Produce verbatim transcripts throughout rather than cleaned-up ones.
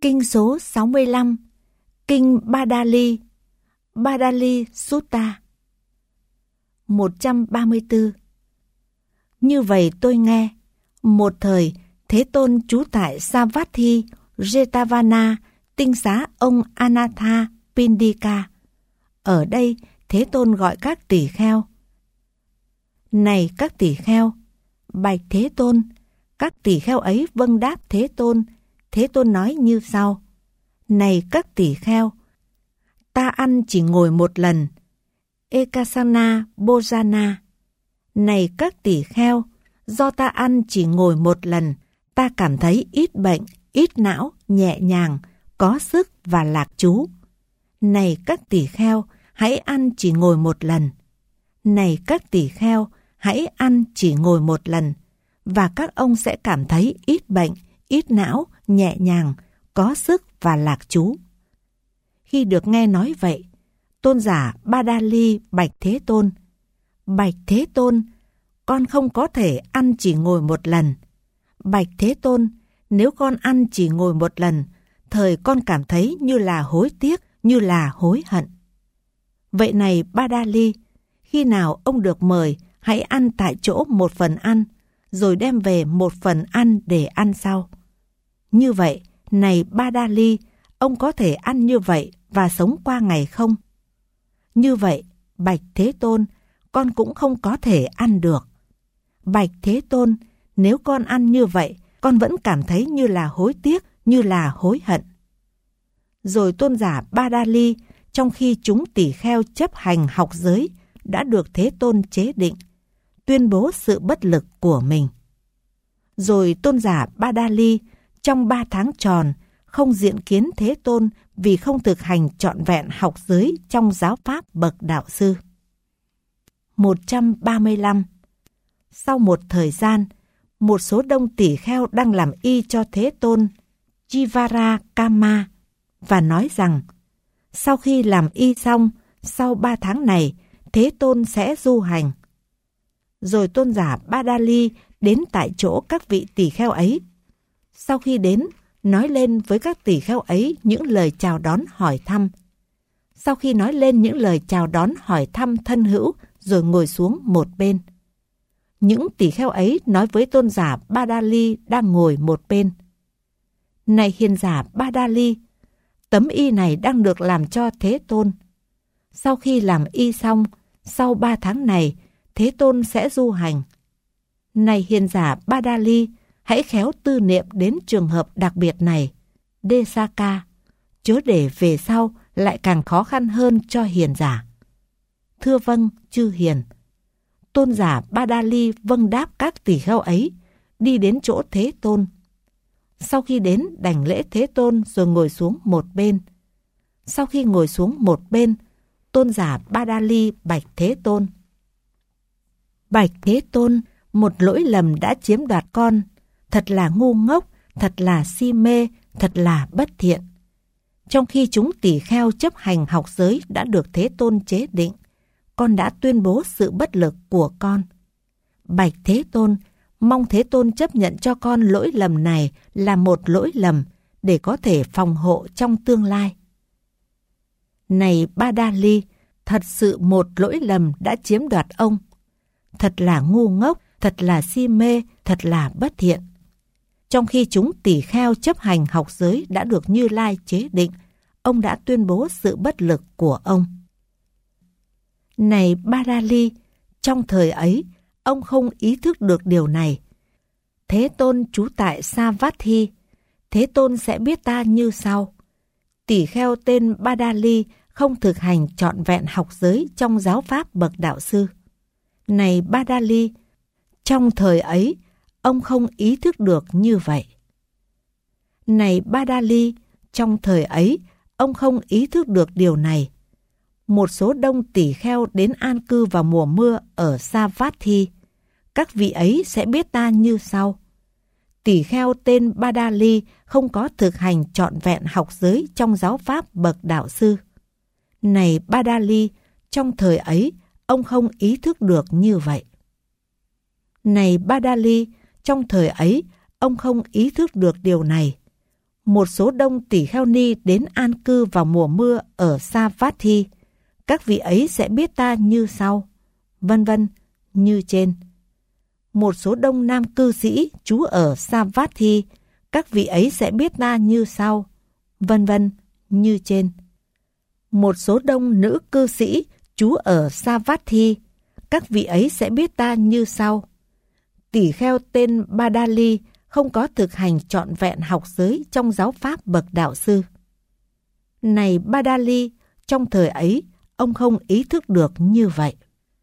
Kinh số sáu mươi lăm, Kinh Badali, Badali Sutta. một trăm ba mươi tư. Như vậy tôi nghe, một thời Thế Tôn trú tại Savatthi, Jetavana, tinh xá ông Anatha Pindika. Ở đây Thế Tôn gọi các tỳ kheo. Này các tỳ kheo, bạch Thế Tôn. Các tỳ kheo ấy vâng đáp Thế Tôn. Thế Tôn nói như sau: Này các tỳ kheo, ta ăn chỉ ngồi một lần. Ekasana Bojana. Này các tỳ kheo, do ta ăn chỉ ngồi một lần, ta cảm thấy ít bệnh, ít não, nhẹ nhàng, có sức và lạc trú. Này các tỳ kheo, hãy ăn chỉ ngồi một lần. Này các tỳ kheo, hãy ăn chỉ ngồi một lần, và các ông sẽ cảm thấy ít bệnh, ít não, nhẹ nhàng, có sức và lạc trú. Khi được nghe nói vậy, tôn giả Badali bạch Thế Tôn: Bạch Thế Tôn, con không có thể ăn chỉ ngồi một lần. Bạch Thế Tôn, nếu con ăn chỉ ngồi một lần, thời con cảm thấy như là hối tiếc, như là hối hận. Vậy này Badali, khi nào ông được mời, hãy ăn tại chỗ một phần ăn, rồi đem về một phần ăn để ăn sau. Như vậy, này Badali, ông có thể ăn như vậy và sống qua ngày không? Như vậy, bạch Thế Tôn, con cũng không có thể ăn được. Bạch Thế Tôn, nếu con ăn như vậy, con vẫn cảm thấy như là hối tiếc, như là hối hận. Rồi tôn giả Badali, trong khi chúng tỳ kheo chấp hành học giới, đã được Thế Tôn chế định, tuyên bố sự bất lực của mình. Rồi tôn giả Badali, trong ba tháng tròn, không diện kiến Thế Tôn vì không thực hành trọn vẹn học giới trong giáo pháp bậc đạo sư. một trăm ba mươi lăm. Sau một thời gian, một số đông tỳ kheo đang làm y cho Thế Tôn Jivara Kama và nói rằng, sau khi làm y xong, sau ba tháng này, Thế Tôn sẽ du hành. Rồi tôn giả Badali đến tại chỗ các vị tỳ kheo ấy. Sau khi đến, nói lên với các tỳ kheo ấy những lời chào đón hỏi thăm. Sau khi nói lên những lời chào đón hỏi thăm thân hữu, rồi ngồi xuống một bên. Những tỳ kheo ấy nói với tôn giả Badali đang ngồi một bên: Này hiền giả Badali, tấm y này đang được làm cho Thế Tôn. Sau khi làm y xong, sau ba tháng này, Thế Tôn sẽ du hành. Này hiền giả Badali, hãy khéo tư niệm đến trường hợp đặc biệt này, Desaka, chớ để về sau lại càng khó khăn hơn cho hiền giả. Thưa vâng, chư hiền. Tôn giả Badali vâng đáp các tỳ kheo ấy, đi đến chỗ Thế Tôn. Sau khi đến, đảnh lễ Thế Tôn rồi ngồi xuống một bên. Sau khi ngồi xuống một bên, tôn giả Badali bạch Thế Tôn: Bạch Thế Tôn, một lỗi lầm đã chiếm đoạt con, thật là ngu ngốc, thật là si mê, thật là bất thiện. Trong khi chúng tỳ kheo chấp hành học giới đã được Thế Tôn chế định, con đã tuyên bố sự bất lực của con. Bạch Thế Tôn, mong Thế Tôn chấp nhận cho con lỗi lầm này là một lỗi lầm để có thể phòng hộ trong tương lai. Này Badali, thật sự một lỗi lầm đã chiếm đoạt ông. Thật là ngu ngốc, thật là si mê, thật là bất thiện. Trong khi chúng tỳ kheo chấp hành học giới đã được Như Lai chế định, ông đã tuyên bố sự bất lực của ông. Này Badali, trong thời ấy, ông không ý thức được điều này. Thế Tôn trú tại Savatthi, Thế Tôn sẽ biết ta như sau: Tỳ kheo tên Badali không thực hành trọn vẹn học giới trong giáo pháp bậc đạo sư. Này Badali, trong thời ấy, ông không ý thức được như vậy. Này Badali, trong thời ấy, ông không ý thức được điều này. Một số đông tỳ kheo đến an cư vào mùa mưa ở Savatthi. Các vị ấy sẽ biết ta như sau: Tỳ kheo tên Badali không có thực hành trọn vẹn học giới trong giáo pháp bậc đạo sư. Này Badali, trong thời ấy, ông không ý thức được như vậy. Này Badali, trong thời ấy, ông không ý thức được điều này. Một số đông tỷ kheo ni đến an cư vào mùa mưa ở Savatthi. Các vị ấy sẽ biết ta như sau, vân vân, như trên. Một số đông nam cư sĩ trú ở Savatthi. Các vị ấy sẽ biết ta như sau, vân vân, như trên. Một số đông nữ cư sĩ trú ở Savatthi. Các vị ấy sẽ biết ta như sau. Tỷ kheo tên Badali không có thực hành trọn vẹn học giới trong giáo pháp bậc đạo sư. Này Badali, trong thời ấy, ông không ý thức được như vậy.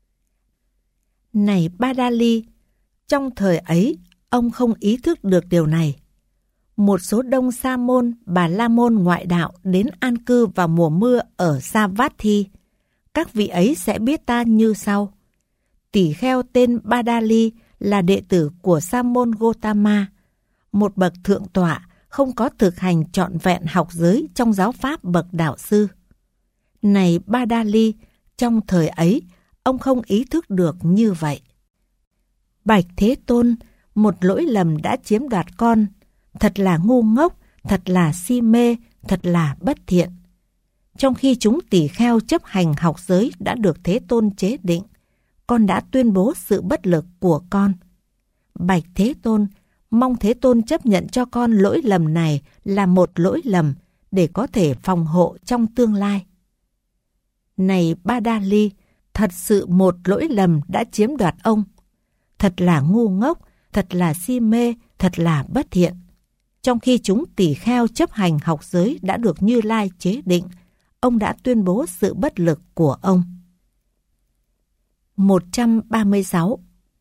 Này Badali, trong thời ấy, ông không ý thức được điều này. Một số đông sa môn, bà la môn ngoại đạo đến an cư vào mùa mưa ở Savatthi. Các vị ấy sẽ biết ta như sau. Tỷ kheo tên Badali là đệ tử của sa môn Gotama, một bậc thượng tọa không có thực hành trọn vẹn học giới trong giáo pháp bậc đạo sư. Này Badali, trong thời ấy, ông không ý thức được như vậy. Bạch Thế Tôn, một lỗi lầm đã chiếm đoạt con. Thật là ngu ngốc, thật là si mê, thật là bất thiện. Trong khi chúng tỷ kheo chấp hành học giới đã được Thế Tôn chế định, con đã tuyên bố sự bất lực của con. Bạch Thế Tôn, mong Thế Tôn chấp nhận cho con lỗi lầm này là một lỗi lầm để có thể phòng hộ trong tương lai. Này Badali, thật sự một lỗi lầm đã chiếm đoạt ông. Thật là ngu ngốc, thật là si mê, thật là bất thiện. Trong khi chúng tỷ kheo chấp hành học giới đã được Như Lai chế định, ông đã tuyên bố sự bất lực của ông. một trăm ba mươi sáu.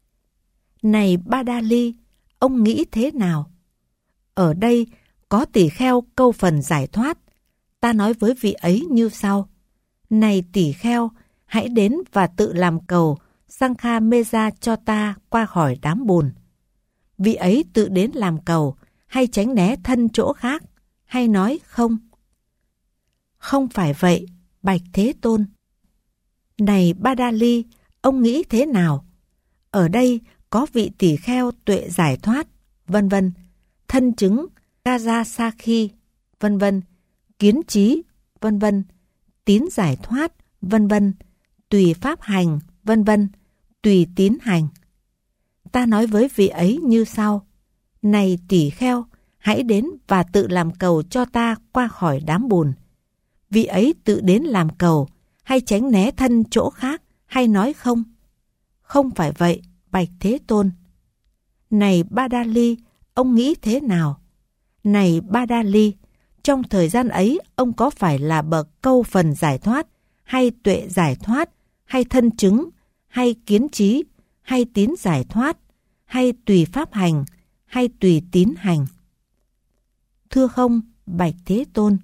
Này Badali, ông nghĩ thế nào? Ở đây có tỷ kheo câu phần giải thoát. Ta nói với vị ấy như sau. Này tỷ kheo, hãy đến và tự làm cầu Sankha Meza cho ta qua khỏi đám bùn. Vị ấy tự đến làm cầu, hay tránh né thân chỗ khác, hay nói không? Không phải vậy, Bạch Thế Tôn. Này Badali, ông nghĩ thế nào? Ở đây có vị tỷ kheo tuệ giải thoát, vân vân, thân chứng, Kajasakhi, vân vân, kiến trí, vân vân, tín giải thoát, vân vân, tùy pháp hành, vân vân, tùy tín hành. Ta nói với vị ấy như sau. Này tỷ kheo, hãy đến và tự làm cầu cho ta qua khỏi đám bùn. Vị ấy tự đến làm cầu, hay tránh né thân chỗ khác, hay nói không? Không phải vậy, Bạch Thế Tôn. Này Badali, ông nghĩ thế nào? Này Badali, trong thời gian ấy, ông có phải là bậc câu phần giải thoát, hay tuệ giải thoát, hay thân chứng, hay kiến trí, hay tín giải thoát, hay tùy pháp hành, hay tùy tín hành? Thưa không, Bạch Thế Tôn.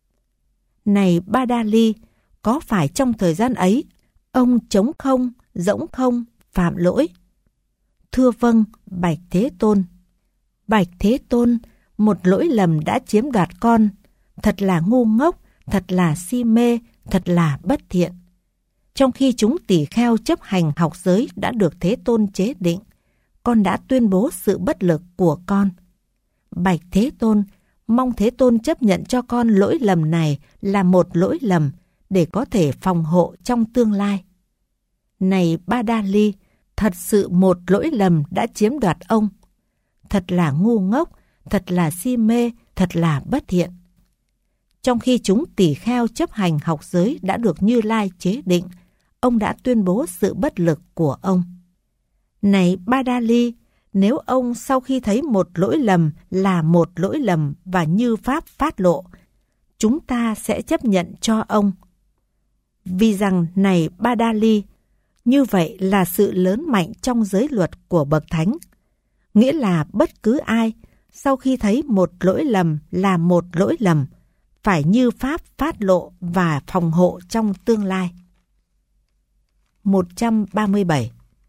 Này Badali, có phải trong thời gian ấy, ông trống không, rỗng không, phạm lỗi? Thưa vâng, Bạch Thế Tôn. Bạch Thế Tôn, một lỗi lầm đã chiếm đoạt con. Thật là ngu ngốc, thật là si mê, thật là bất thiện. Trong khi chúng tỷ kheo chấp hành học giới đã được Thế Tôn chế định, con đã tuyên bố sự bất lực của con. Bạch Thế Tôn, mong Thế Tôn chấp nhận cho con lỗi lầm này là một lỗi lầm để có thể phòng hộ trong tương lai. Này Badali, thật sự một lỗi lầm đã chiếm đoạt ông. Thật là ngu ngốc, thật là si mê, thật là bất thiện. Trong khi chúng tỷ kheo chấp hành học giới đã được Như Lai chế định, ông đã tuyên bố sự bất lực của ông. Này Badali, nếu ông sau khi thấy một lỗi lầm là một lỗi lầm và như pháp phát lộ, chúng ta sẽ chấp nhận cho ông. Vì rằng này Badali, như vậy là sự lớn mạnh trong giới luật của Bậc Thánh. Nghĩa là bất cứ ai sau khi thấy một lỗi lầm là một lỗi lầm, phải như pháp phát lộ và phòng hộ trong tương lai. một trăm ba mươi bảy.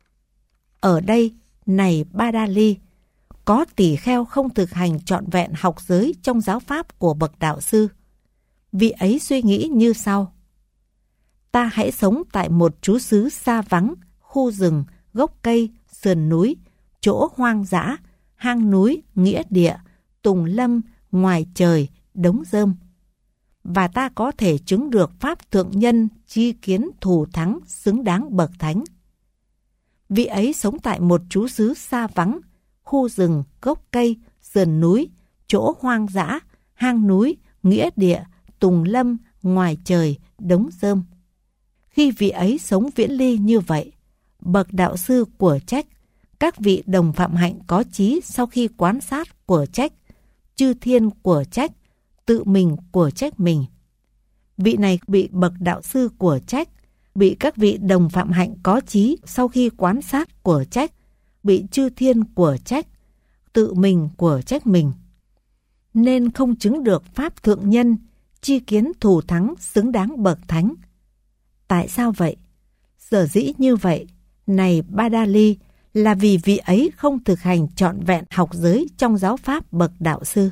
Ở đây, này Badali, có tỷ kheo không thực hành trọn vẹn học giới trong giáo pháp của Bậc Đạo Sư. Vị ấy suy nghĩ như sau. Ta hãy sống tại một trú xứ xa vắng, khu rừng, gốc cây, sườn núi, chỗ hoang dã, hang núi, nghĩa địa, tùng lâm, ngoài trời, đống rơm. Và ta có thể chứng được pháp thượng nhân chi kiến thù thắng xứng đáng bậc thánh. Vị ấy sống tại một trú xứ xa vắng, khu rừng, gốc cây, sườn núi, chỗ hoang dã, hang núi, nghĩa địa, tùng lâm, ngoài trời, đống rơm. Khi vị ấy sống viễn ly như vậy, bậc đạo sư của trách, các vị đồng phạm hạnh có trí sau khi quán sát của trách, chư thiên của trách, tự mình của trách mình. Vị này bị bậc đạo sư của trách, bị các vị đồng phạm hạnh có trí sau khi quán sát của trách, bị chư thiên của trách, tự mình của trách mình, nên không chứng được pháp thượng nhân, chi kiến thù thắng xứng đáng bậc thánh. Tại sao vậy? Sở dĩ như vậy, này Ba-đa-li, là vì vị ấy không thực hành trọn vẹn học giới trong giáo pháp bậc đạo sư.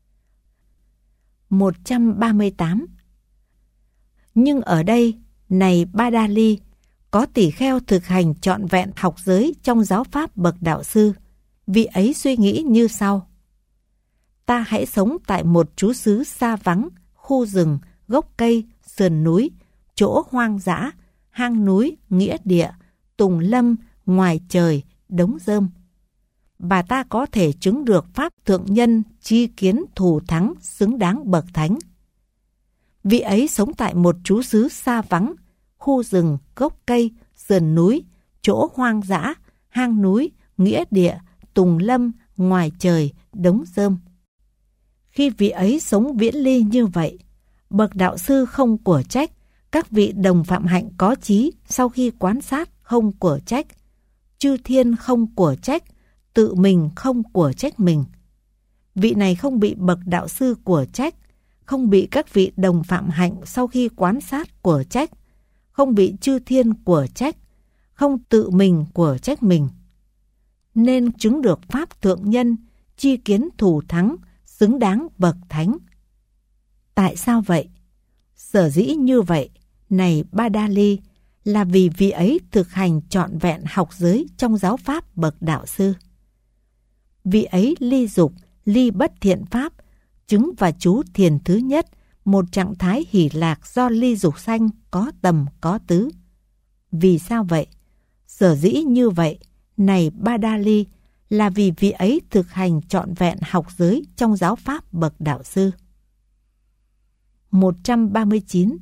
một trăm ba mươi tám. Nhưng ở đây, này Ba-đa-li, có tỳ kheo thực hành trọn vẹn học giới trong giáo pháp bậc đạo sư. Vị ấy suy nghĩ như sau: ta hãy sống tại một trú xứ xa vắng, khu rừng, gốc cây, sườn núi, chỗ hoang dã, hang núi, nghĩa địa, tùng lâm, ngoài trời, đống rơm. Và ta có thể chứng được pháp thượng nhân chi kiến thù thắng xứng đáng bậc thánh. Vị ấy sống tại một trú xứ xa vắng, khu rừng, gốc cây, sườn núi, chỗ hoang dã, hang núi, nghĩa địa, tùng lâm, ngoài trời, đống rơm. Khi vị ấy sống viễn ly như vậy, bậc đạo sư không của trách, các vị đồng phạm hạnh có trí sau khi quán sát không của trách, chư thiên không của trách, tự mình không của trách mình. Vị này không bị bậc đạo sư của trách, không bị các vị đồng phạm hạnh sau khi quán sát của trách, không bị chư thiên của trách, không tự mình của trách mình, nên chứng được pháp thượng nhân, chi kiến thù thắng, xứng đáng bậc thánh. Tại sao vậy? Sở dĩ như vậy, này Ba-đa-li, là vì vị ấy thực hành trọn vẹn học giới trong giáo pháp bậc đạo sư. Vị ấy ly dục, ly bất thiện pháp, chứng và trú thiền thứ nhất, một trạng thái hỷ lạc do ly dục sanh có tầm có tứ. Vì sao vậy? Sở dĩ như vậy, này Ba-đa-li, là vì vị ấy thực hành trọn vẹn học giới trong giáo pháp bậc đạo sư. một trăm ba mươi chín.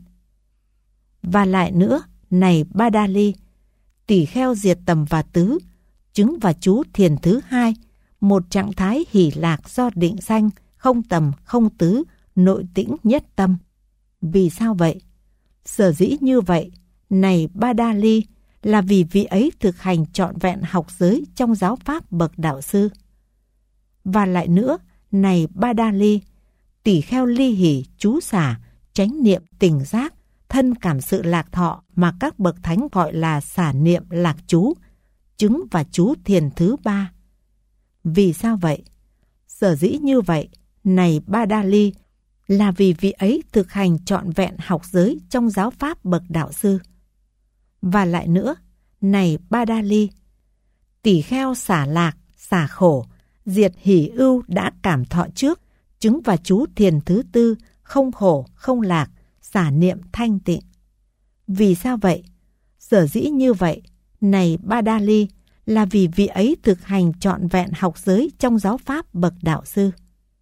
Và lại nữa, này Ba-đa-li, tỷ kheo diệt tầm và tứ, chứng và trú thiền thứ hai, một trạng thái hỷ lạc do định sanh, không tầm, không tứ, nội tĩnh nhất tâm. Vì sao vậy? Sở dĩ như vậy, này Ba-đa-li, là vì vị ấy thực hành trọn vẹn học giới trong giáo pháp bậc đạo sư. Và lại nữa, này Ba-đa-li, tỷ kheo ly hỷ, trú xả, chánh niệm tỉnh giác, thân cảm sự lạc thọ mà các bậc thánh gọi là xả niệm lạc trú, chứng và trú thiền thứ ba. Vì sao vậy? Sở dĩ như vậy, này Ba-đa-li, là vì vị ấy thực hành trọn vẹn học giới trong giáo pháp bậc đạo sư. Và lại nữa, này Ba-đa-li, tỷ kheo xả lạc, xả khổ, diệt hỷ ưu đã cảm thọ trước, chứng và trú thiền thứ tư, không khổ, không lạc, xả niệm thanh tịnh. Vì sao vậy? Sở dĩ như vậy, này Ba-đa-li, là vì vị ấy thực hành trọn vẹn học giới trong giáo pháp bậc đạo sư.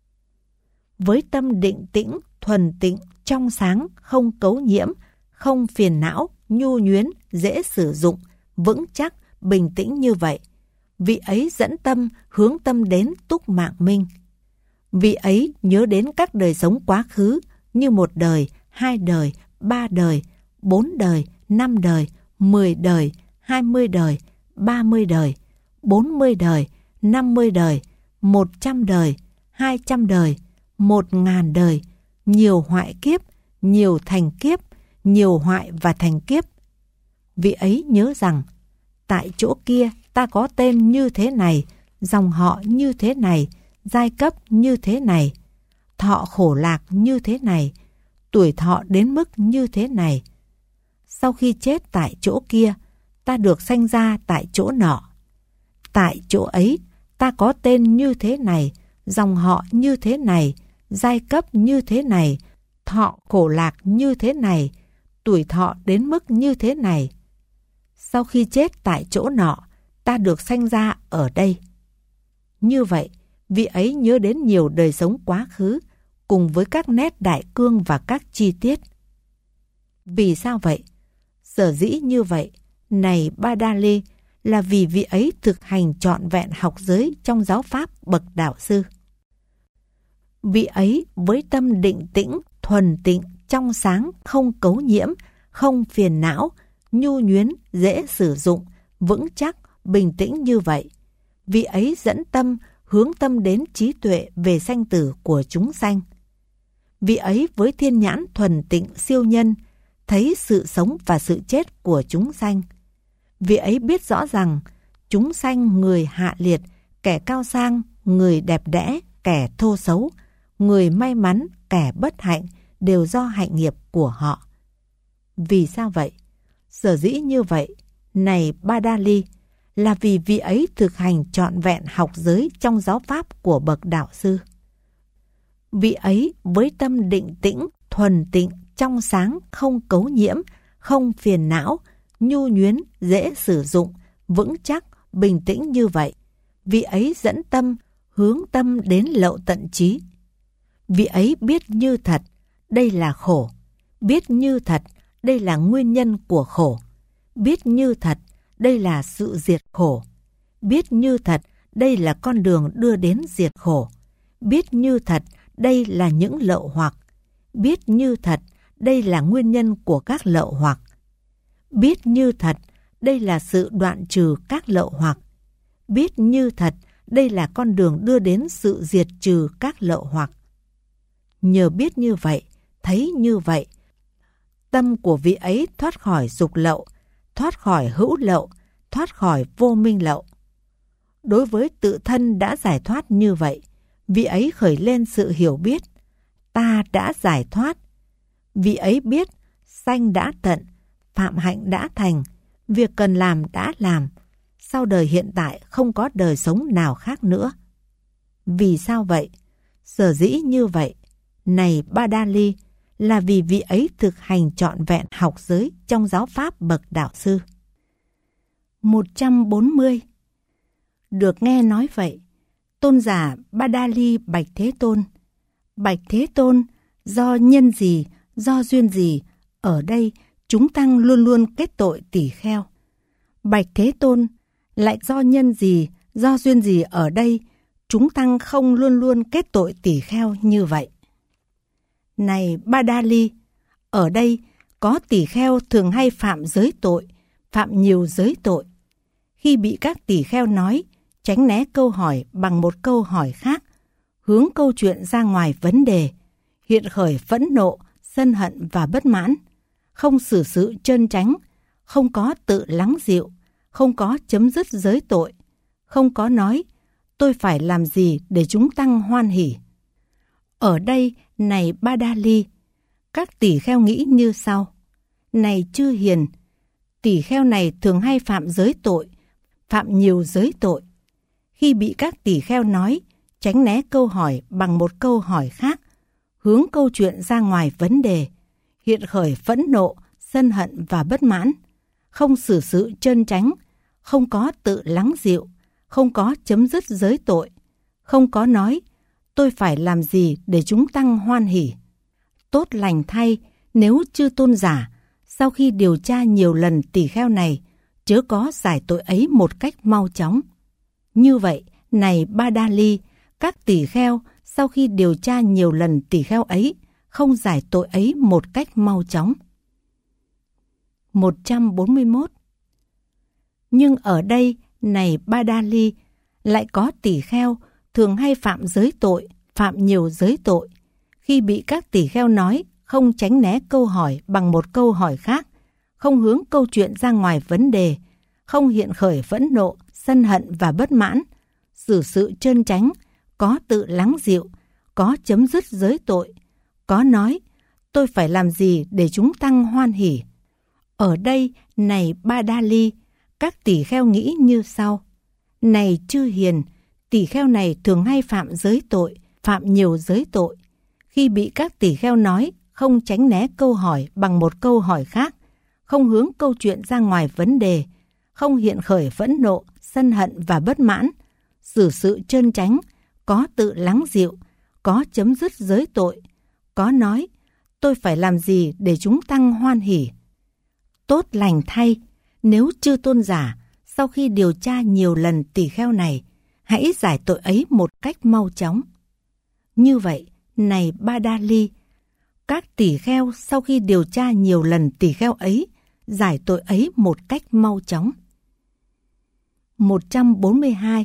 Với tâm định tĩnh, thuần tịnh, trong sáng, không cấu nhiễm, không phiền não, nhu nhuyến, dễ sử dụng, vững chắc, bình tĩnh như vậy, vị ấy dẫn tâm, hướng tâm đến túc mạng minh. Vị ấy nhớ đến các đời sống quá khứ như một đời, hai đời, ba đời, bốn đời, năm đời, mười đời, hai mươi đời, ba mươi đời, bốn mươi đời, năm mươi đời, một trăm đời, hai trăm đời, một ngàn đời, nhiều hoại kiếp, nhiều thành kiếp, nhiều hoại và thành kiếp. Vị ấy nhớ rằng, tại chỗ kia ta có tên như thế này, dòng họ như thế này, giai cấp như thế này, thọ khổ lạc như thế này, tuổi thọ đến mức như thế này. Sau khi chết tại chỗ kia, ta được sanh ra tại chỗ nọ. Tại chỗ ấy, ta có tên như thế này, dòng họ như thế này, giai cấp như thế này, thọ khổ lạc như thế này, tuổi thọ đến mức như thế này. Sau khi chết tại chỗ nọ, ta được sanh ra ở đây. Như vậy, vị ấy nhớ đến nhiều đời sống quá khứ, cùng với các nét đại cương và các chi tiết. Vì sao vậy? Sở dĩ như vậy, này Badali, là vì vị ấy thực hành trọn vẹn học giới trong giáo pháp bậc đạo sư. Vị ấy với tâm định tĩnh, thuần tịnh, trong sáng, không cấu nhiễm, không phiền não, nhu nhuyến, dễ sử dụng, vững chắc, bình tĩnh như vậy. Vị ấy dẫn tâm, hướng tâm đến trí tuệ về sanh tử của chúng sanh. Vị ấy với thiên nhãn thuần tịnh siêu nhân, thấy sự sống và sự chết của chúng sanh. Vị ấy biết rõ rằng chúng sanh người hạ liệt, kẻ cao sang, người đẹp đẽ, kẻ thô xấu, người may mắn, kẻ bất hạnh đều do hạnh nghiệp của họ. Vì sao vậy? Sở dĩ như vậy, này Badali, là vì vị ấy thực hành trọn vẹn học giới trong giáo pháp của bậc đạo sư. Vị ấy với tâm định tĩnh, thuần tịnh, trong sáng, không cấu nhiễm, không phiền não, nhu nhuyến, dễ sử dụng, vững chắc, bình tĩnh như vậy. Vị ấy dẫn tâm, hướng tâm đến lậu tận trí. Vị ấy biết như thật, đây là khổ. Biết như thật, đây là nguyên nhân của khổ. Biết như thật, đây là sự diệt khổ. Biết như thật, đây là con đường đưa đến diệt khổ. Biết như thật, đây là những lậu hoặc. Biết như thật, đây là nguyên nhân của các lậu hoặc. Biết như thật, đây là sự đoạn trừ các lậu hoặc. Biết như thật, đây là con đường đưa đến sự diệt trừ các lậu hoặc. Nhờ biết như vậy, thấy như vậy, tâm của vị ấy thoát khỏi dục lậu, thoát khỏi hữu lậu, thoát khỏi vô minh lậu. Đối với tự thân đã giải thoát như vậy, vị ấy khởi lên sự hiểu biết, ta đã giải thoát. Vị ấy biết, sanh đã tận, phạm hạnh đã thành, việc cần làm đã làm, sau đời hiện tại không có đời sống nào khác nữa. Vì sao vậy? Sở dĩ như vậy, này Badali, là vì vị ấy thực hành trọn vẹn học giới trong giáo pháp bậc đạo sư. một trăm bốn mươi. Được nghe nói vậy, tôn giả Badali bạch Thế Tôn: Bạch Thế Tôn, do nhân gì, do duyên gì, ở đây chúng tăng luôn luôn kết tội tỳ kheo? Bạch Thế Tôn, lại do nhân gì, do duyên gì ở đây chúng tăng không luôn luôn kết tội tỳ kheo như vậy? Này Badali, ở đây có tỳ kheo thường hay phạm giới tội, phạm nhiều giới tội. Khi bị các tỳ kheo nói, tránh né câu hỏi bằng một câu hỏi khác, hướng câu chuyện ra ngoài vấn đề, hiện khởi phẫn nộ, sân hận và bất mãn, không xử sự trơn tránh, không có tự lắng dịu, không có chấm dứt giới tội, không có nói, tôi phải làm gì để chúng tăng hoan hỉ. Ở đây, này Badali, các tỳ kheo nghĩ như sau: Này chư hiền, tỳ kheo này thường hay phạm giới tội, phạm nhiều giới tội. Khi bị các tỳ kheo nói, tránh né câu hỏi bằng một câu hỏi khác, hướng câu chuyện ra ngoài vấn đề, hiện khởi phẫn nộ, sân hận và bất mãn, không xử sự trơn tránh, không có tự lắng dịu, không có chấm dứt giới tội, không có nói, tôi phải làm gì để chúng tăng hoan hỉ. Tốt lành thay, nếu chư tôn giả, sau khi điều tra nhiều lần tỳ kheo này, chớ có giải tội ấy một cách mau chóng. Như vậy, này Badali, các tỳ kheo sau khi điều tra nhiều lần tỳ kheo ấy, không giải tội ấy một cách mau chóng. một trăm bốn mươi mốt. Nhưng ở đây, này Badali, lại có tỳ kheo thường hay phạm giới tội, phạm nhiều giới tội. Khi bị các tỳ kheo nói, không tránh né câu hỏi bằng một câu hỏi khác, không hướng câu chuyện ra ngoài vấn đề, không hiện khởi phẫn nộ, sân hận và bất mãn, xử sự trơn tránh, có tự lắng dịu, có chấm dứt giới tội, có nói, tôi phải làm gì để chúng tăng hoan hỉ. Ở đây, này Badali, các tỳ kheo nghĩ như sau: Này chư hiền, tỳ kheo này thường hay phạm giới tội, phạm nhiều giới tội. khi bị các tỳ kheo nói, không tránh né câu hỏi bằng một câu hỏi khác, không hướng câu chuyện ra ngoài vấn đề, không hiện khởi phẫn nộ, sân hận và bất mãn, xử sự trơn tránh, có tự lắng dịu, có chấm dứt giới tội, có nói, tôi phải làm gì để chúng tăng hoan hỉ. Tốt lành thay, nếu chư tôn giả, sau khi điều tra nhiều lần tỳ kheo này, hãy giải tội ấy một cách mau chóng. Như vậy, này Ba Đa Ly, các tỳ kheo sau khi điều tra nhiều lần tỳ kheo ấy, giải tội ấy một cách mau chóng. một trăm bốn mươi hai.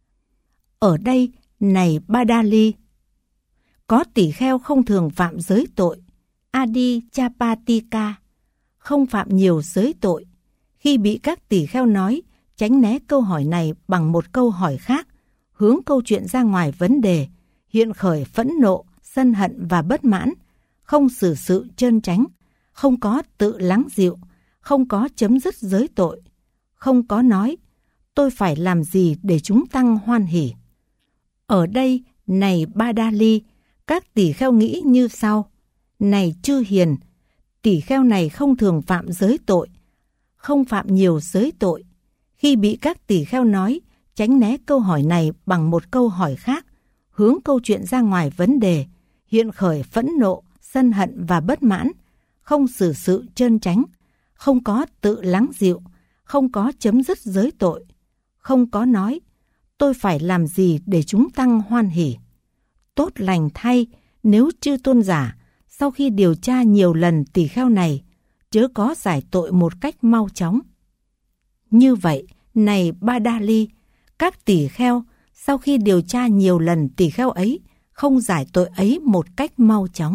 Ở đây, này Ba Đa Ly, có tỳ kheo không thường phạm giới tội, Adi Chapatika, không phạm nhiều giới tội. Khi bị các tỳ kheo nói, tránh né câu hỏi này bằng một câu hỏi khác, hướng câu chuyện ra ngoài vấn đề, hiện khởi phẫn nộ, sân hận và bất mãn, không xử sự trơn tránh, không có tự lắng dịu, không có chấm dứt giới tội, không có nói, tôi phải làm gì để chúng tăng hoan hỉ. Ở đây, này Ba Đa Ly, các tỳ kheo nghĩ như sau. Này chư hiền, tỳ kheo này không thường phạm giới tội, không phạm nhiều giới tội. Khi bị các tỳ kheo nói, tránh né câu hỏi này bằng một câu hỏi khác, hướng câu chuyện ra ngoài vấn đề, hiện khởi phẫn nộ, sân hận và bất mãn, không xử sự trơn tránh, không có tự lắng dịu, không có chấm dứt giới tội, không có nói, tôi phải làm gì để chúng tăng hoan hỉ. Tốt lành thay, nếu chư tôn giả, sau khi điều tra nhiều lần tỳ kheo này, chớ có giải tội một cách mau chóng. Như vậy, này Ba Đa Ly, các tỳ kheo, sau khi điều tra nhiều lần tỳ kheo ấy, không giải tội ấy một cách mau chóng.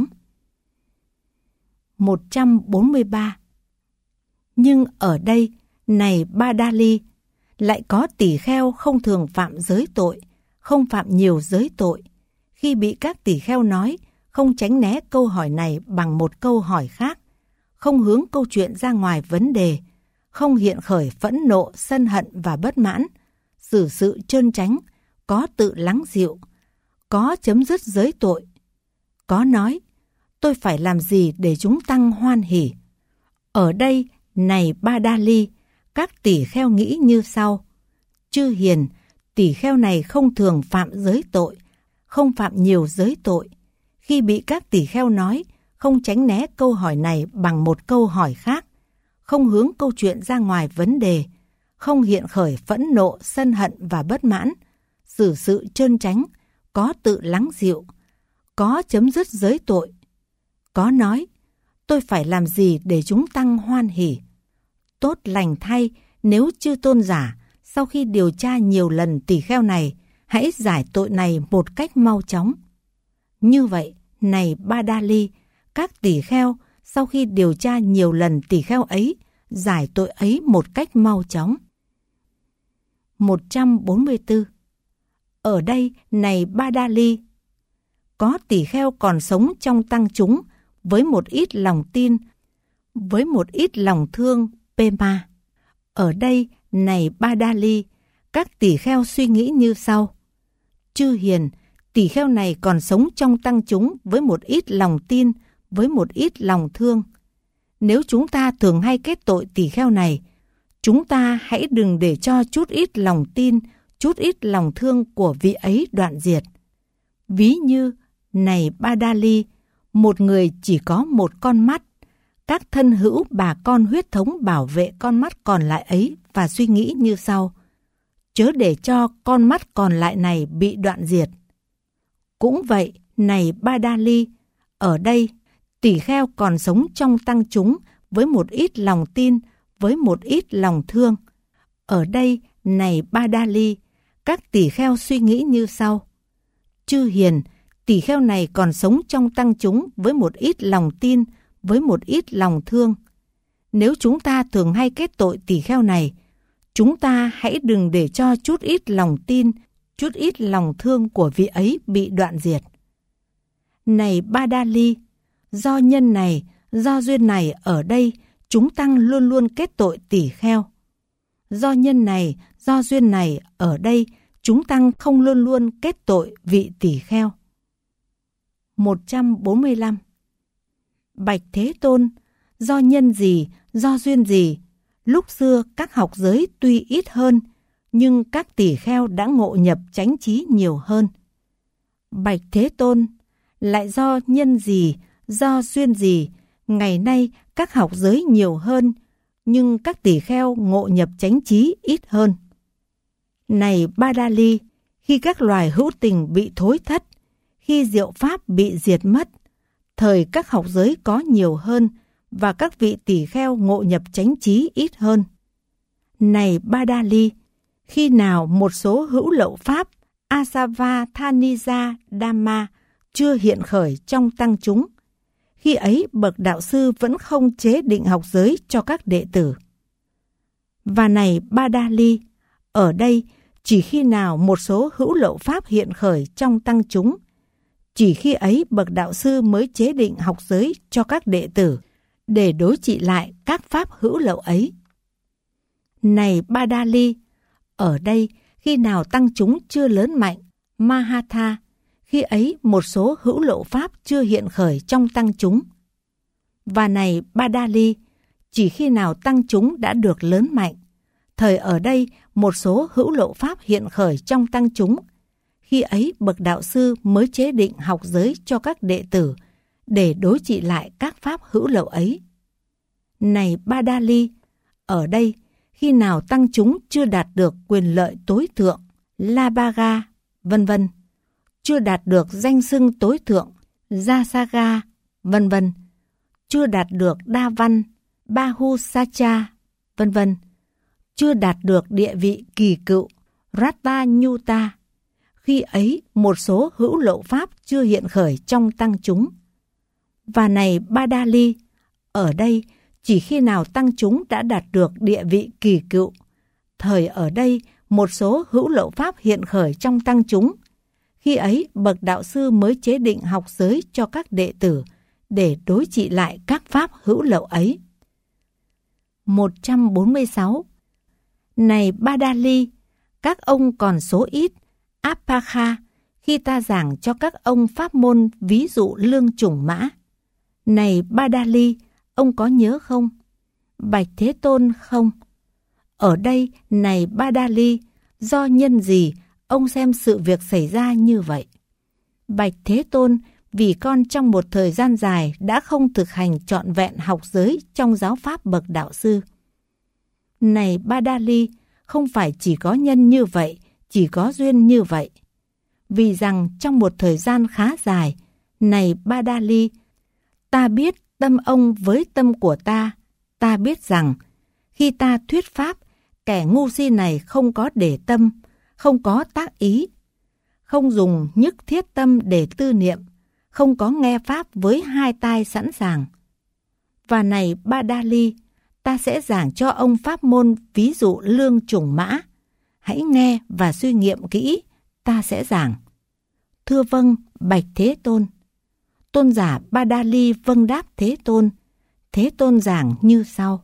một trăm bốn mươi ba. Nhưng ở đây, này Ba Đa Ly, lại có tỳ kheo không thường phạm giới tội, không phạm nhiều giới tội. Khi bị các tỳ kheo nói, không tránh né câu hỏi này bằng một câu hỏi khác, không hướng câu chuyện ra ngoài vấn đề, không hiện khởi phẫn nộ, sân hận và bất mãn, xử sự trơn tránh, có tự lắng dịu, có chấm dứt giới tội, có nói, tôi phải làm gì để chúng tăng hoan hỉ. Ở đây, này Ba Đa Ly, các tỳ kheo nghĩ như sau. Chư hiền, tỳ kheo này không thường phạm giới tội, không phạm nhiều giới tội. Khi bị các tỳ kheo nói, không tránh né câu hỏi này bằng một câu hỏi khác, không hướng câu chuyện ra ngoài vấn đề, không hiện khởi phẫn nộ, sân hận và bất mãn, xử sự trơn tránh, có tự lắng dịu, có chấm dứt giới tội, có nói, tôi phải làm gì để chúng tăng hoan hỉ. Tốt lành thay, nếu chư tôn giả, sau khi điều tra nhiều lần tỳ kheo này, hãy giải tội này một cách mau chóng. Như vậy, này Ba Đa Ly, các tỳ kheo, sau khi điều tra nhiều lần tỳ kheo ấy, giải tội ấy một cách mau chóng. một trăm bốn mươi tư. Ở đây, này Ba Đa Ly, có tỳ kheo còn sống trong tăng chúng với một ít lòng tin, với một ít lòng thương, Pema. Ở đây, này Ba Đa Ly, các tỳ kheo suy nghĩ như sau. Chư hiền, tỳ kheo này còn sống trong tăng chúng với một ít lòng tin, với một ít lòng thương. Nếu chúng ta thường hay kết tội tỳ kheo này, chúng ta hãy đừng để cho chút ít lòng tin, chút ít lòng thương của vị ấy đoạn diệt. Ví như, này Ba Đa Ly, một người chỉ có một con mắt, các thân hữu bà con huyết thống bảo vệ con mắt còn lại ấy và suy nghĩ như sau. Chớ để cho con mắt còn lại này bị đoạn diệt. Cũng vậy, này Ba Đa Ly, ở đây, tỳ kheo còn sống trong tăng chúng với một ít lòng tin, với một ít lòng thương. Ở đây, này Ba Đa Ly, các tỳ kheo suy nghĩ như sau. Chư hiền, tỳ kheo này còn sống trong tăng chúng với một ít lòng tin, với một ít lòng thương. Nếu chúng ta thường hay kết tội tỳ kheo này, chúng ta hãy đừng để cho chút ít lòng tin, chút ít lòng thương của vị ấy bị đoạn diệt. Này Ba Đa Ly, do nhân này, do duyên này ở đây, chúng tăng luôn luôn kết tội tỳ kheo. Do nhân này, do duyên này ở đây, chúng tăng không luôn luôn kết tội vị tỳ kheo. một trăm bốn mươi lăm. Bạch Thế Tôn, do nhân gì, do duyên gì, lúc xưa các học giới tuy ít hơn, nhưng các tỷ kheo đã ngộ nhập chánh trí nhiều hơn. Bạch Thế Tôn, lại do nhân gì, do duyên gì, ngày nay các học giới nhiều hơn, nhưng các tỷ kheo ngộ nhập chánh trí ít hơn. Này Ba Đa Ly, khi các loài hữu tình bị thối thất, khi diệu pháp bị diệt mất, thời các học giới có nhiều hơn và các vị tỷ kheo ngộ nhập chánh trí ít hơn. Này Ba Đa Ly, khi nào một số hữu lậu pháp Asavatthaniya Dhamma chưa hiện khởi trong tăng chúng, khi ấy bậc đạo sư vẫn không chế định học giới cho các đệ tử. Và này Ba Đa Ly, ở đây chỉ khi nào một số hữu lậu pháp hiện khởi trong tăng chúng, chỉ khi ấy bậc đạo sư mới chế định học giới cho các đệ tử để đối trị lại các pháp hữu lậu ấy. Này Ba Đa Ly, ở đây khi nào tăng chúng chưa lớn mạnh, Mahatha, khi ấy một số hữu lậu pháp chưa hiện khởi trong tăng chúng. Và này Ba Đa Ly, chỉ khi nào tăng chúng đã được lớn mạnh, thời ở đây một số hữu lậu pháp hiện khởi trong tăng chúng, khi ấy bậc đạo sư mới chế định học giới cho các đệ tử để đối trị lại các pháp hữu lậu ấy. Này Ba Đa Ly, ở đây khi nào tăng chúng chưa đạt được quyền lợi tối thượng, Labhaga, vân vân, chưa đạt được danh xưng tối thượng, Jasaga, vân vân, chưa đạt được đa văn, Bahusacha, vân vân, chưa đạt được địa vị kỳ cựu, Ratanyuta, khi ấy một số hữu lậu pháp chưa hiện khởi trong tăng chúng. Và này Ba Đa Ly, ở đây chỉ khi nào tăng chúng đã đạt được địa vị kỳ cựu, thời ở đây một số hữu lậu pháp hiện khởi trong tăng chúng, khi ấy bậc đạo sư mới chế định học giới cho các đệ tử để đối trị lại các pháp hữu lậu ấy. một trăm bốn mươi sáu. Này Ba Đa Ly, các ông còn số ít, Apakha, khi ta giảng cho các ông pháp môn ví dụ lương chủng mã. Này Ba Đa Ly, ông có nhớ không? Bạch Thế Tôn, không. Ở đây, này Ba Đa Ly, do nhân gì ông xem sự việc xảy ra như vậy? Bạch Thế Tôn, vì con trong một thời gian dài đã không thực hành trọn vẹn học giới trong giáo pháp bậc đạo sư. Này Ba Đa Ly, không phải chỉ có nhân như vậy, chỉ có duyên như vậy. Vì rằng trong một thời gian khá dài, này Ba Đa Ly, ta biết tâm ông với tâm của ta, ta biết rằng khi ta thuyết pháp, kẻ ngu si này không có để tâm, không có tác ý, không dùng nhất thiết tâm để tư niệm, không có nghe pháp với hai tai sẵn sàng. Và này Ba Đa Ly, ta sẽ giảng cho ông pháp môn ví dụ lương chủng mã. Hãy nghe và suy nghiệm kỹ, ta sẽ giảng. Thưa vâng, Bạch Thế Tôn. Tôn giả Ba Đa Ly vâng đáp Thế Tôn. Thế Tôn giảng như sau.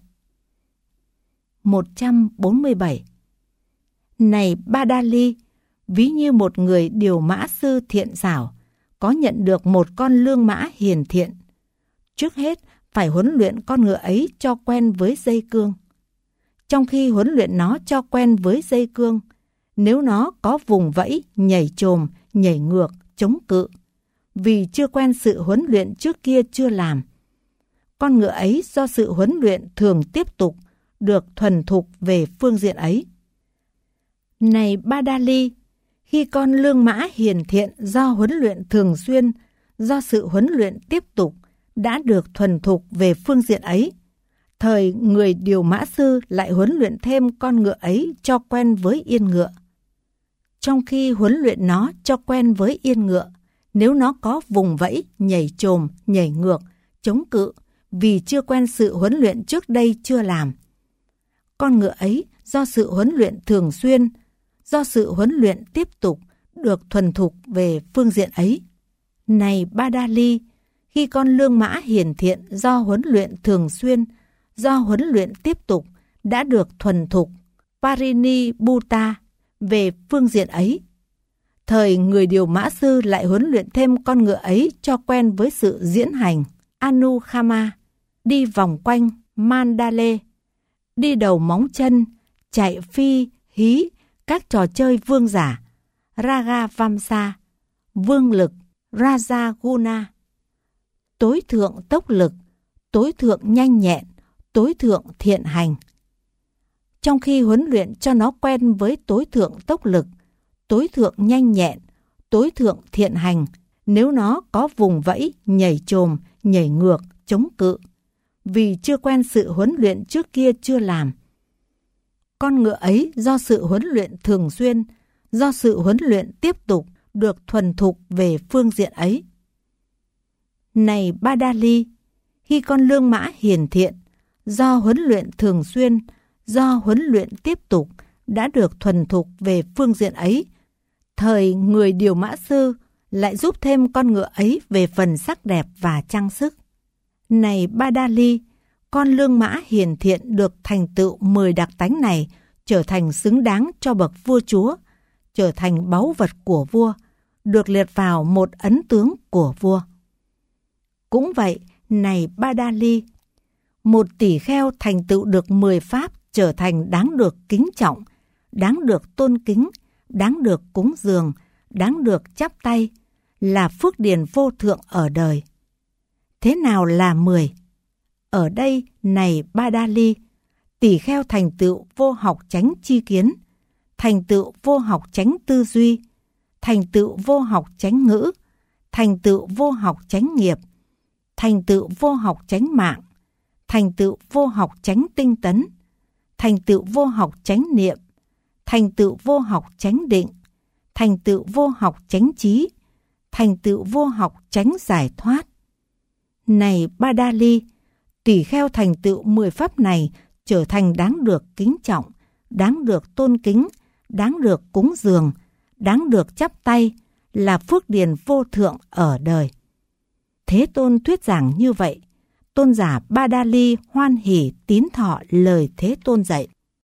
một trăm bốn mươi bảy. Này Ba Đa Ly, ví như một người điều mã sư thiện xảo, có nhận được một con lương mã hiền thiện. Trước hết, phải huấn luyện con ngựa ấy cho quen với dây cương. Trong khi huấn luyện nó cho quen với dây cương, nếu nó có vùng vẫy, nhảy chồm, nhảy ngược, chống cự, vì chưa quen sự huấn luyện trước kia chưa làm, con ngựa ấy do sự huấn luyện thường tiếp tục được thuần thục về phương diện ấy. Này Ba Đa Ly, khi con lương mã hiền thiện do huấn luyện thường xuyên, do sự huấn luyện tiếp tục đã được thuần thục về phương diện ấy, thời người điều mã sư lại huấn luyện thêm con ngựa ấy cho quen với yên ngựa. Trong khi huấn luyện nó cho quen với yên ngựa, nếu nó có vùng vẫy, nhảy chồm, nhảy ngược, chống cự, vì chưa quen sự huấn luyện trước đây chưa làm, con ngựa ấy do sự huấn luyện thường xuyên, do sự huấn luyện tiếp tục được thuần thục về phương diện ấy. Này Ba Đa Ly, khi con lương mã hiền thiện do huấn luyện thường xuyên, do huấn luyện tiếp tục đã được thuần thục Parinibhuta về phương diện ấy, Thời người điều mã sư lại huấn luyện thêm con ngựa ấy cho quen với sự diễn hành Anukhama, đi vòng quanh Mandale, đi đầu móng chân, chạy phi, hí, các trò chơi vương giả, Raga Vamsa, vương lực, Raja Guna, tối thượng tốc lực, tối thượng nhanh nhẹn, tối thượng thiện hành. Trong khi huấn luyện cho nó quen với tối thượng tốc lực, tối thượng nhanh nhẹn, tối thượng thiện hành, nếu nó có vùng vẫy, nhảy chồm, nhảy ngược, chống cự, vì chưa quen sự huấn luyện trước kia chưa làm. Con ngựa ấy do sự huấn luyện thường xuyên, do sự huấn luyện tiếp tục được thuần thục về phương diện ấy. Này Badali, khi con lương mã hiền thiện, do huấn luyện thường xuyên, do huấn luyện tiếp tục đã được thuần thục về phương diện ấy, thời người điều mã sư lại giúp thêm con ngựa ấy về phần sắc đẹp và trang sức. Này Badali, con lương mã hiền thiện được thành tựu mười đặc tánh này trở thành xứng đáng cho bậc vua chúa, trở thành báu vật của vua, được liệt vào một ấn tướng của vua. Cũng vậy, này Badali, một tỷ kheo thành tựu được mười pháp trở thành đáng được kính trọng, đáng được tôn kính, đáng được cúng dường, đáng được chắp tay, là phước điền vô thượng ở đời. Thế nào là mười? Ở đây, này Badali, tỷ kheo thành tựu vô học chánh chi kiến, thành tựu vô học chánh tư duy, thành tựu vô học chánh ngữ, thành tựu vô học chánh nghiệp, thành tựu vô học chánh mạng, thành tựu vô học chánh tinh tấn, thành tựu vô học chánh niệm, thành tựu vô học chánh định, thành tựu vô học chánh trí, thành tựu vô học chánh giải thoát. Này Badali, tỷ kheo thành tựu mười pháp này trở thành đáng được kính trọng, đáng được tôn kính, đáng được cúng dường, đáng được chắp tay, là phước điền vô thượng ở đời. Thế Tôn thuyết giảng như vậy, tôn giả Badali hoan hỉ tín thọ lời Thế Tôn dạy.